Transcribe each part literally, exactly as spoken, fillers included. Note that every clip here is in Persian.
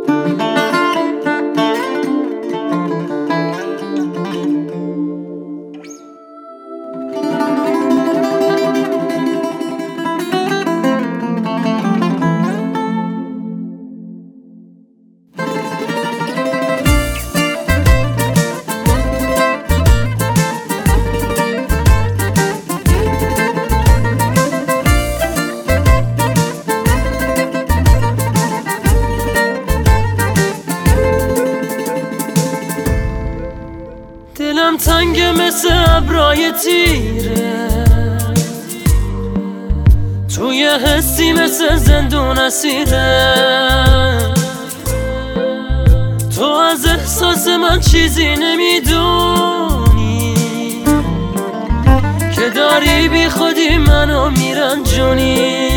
دلم تنگه مثل ابرای تیره، توی حسی مثل زندون اسیره. تو از احساس من چیزی نمیدونی که داری بی خودی منو میرنجونی.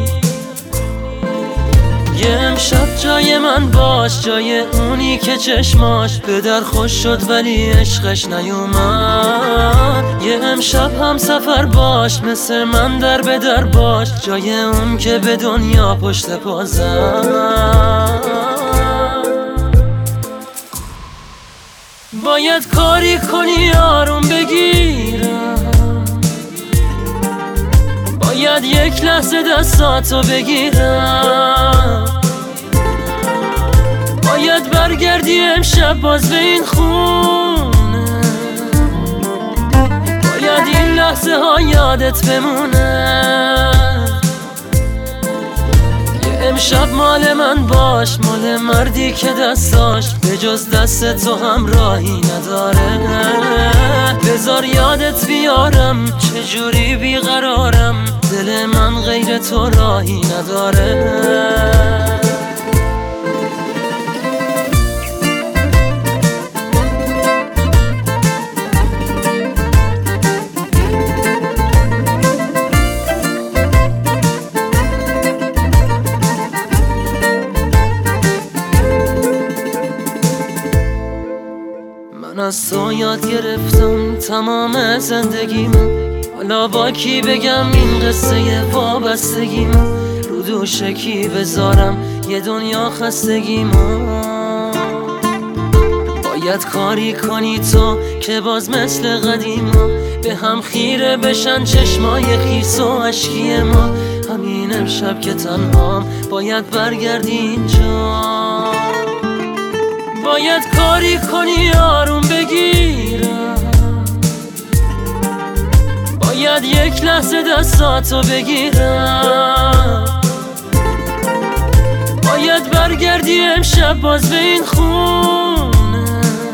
یه امشب جای من باش، جای اونی که چشماش به در خوش شد ولی عشقش نیومد. یه امشب هم سفر باش، مثل من در به در باش، جای اون که به دنیا پشت پا زد. باید کاری کنی آروم بگیرم، باید یک لحظه دستاتو بگیرم، باید برگردی امشب باز به این خونه، باید این لحظه ها یادت بمونه. یه امشب مال من باش، مال مردی که دستاش به جز دست تو هم راهی نداره. بذار یادت بیارم چجوری بیقرارم، دل من غیر تو راهی نداره. من از تو یاد گرفتم تمام زندگیمو، حالا با کی بگم این قصه وابستگیمو، رو دوش کی بذارم یه دنیا خستگیمو. باید کاری کنی تو که باز مثل قدیما به هم خیره بشن چشمای خیس و اشکی ما. همین امشب که تنهام باید برگردی اینجا، باید کاری کنی آروم بگیرم، باید یک لحظه دستاتو بگیرم، باید برگردی امشب باز به این خونه،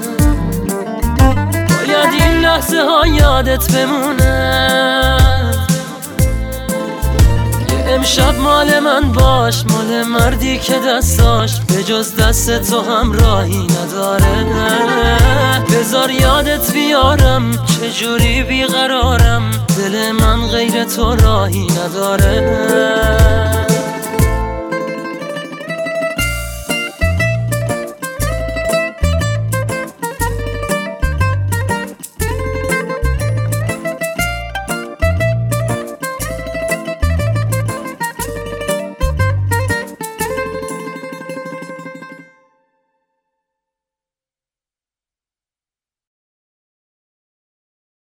باید این لحظه ها یادت بمونه. امشب مال من باش، مال مردی که دستاش به جز دست تو هم راهی نداره. بذار یادت بیارم چجوری بیقرارم، دل من غیر تو راهی نداره.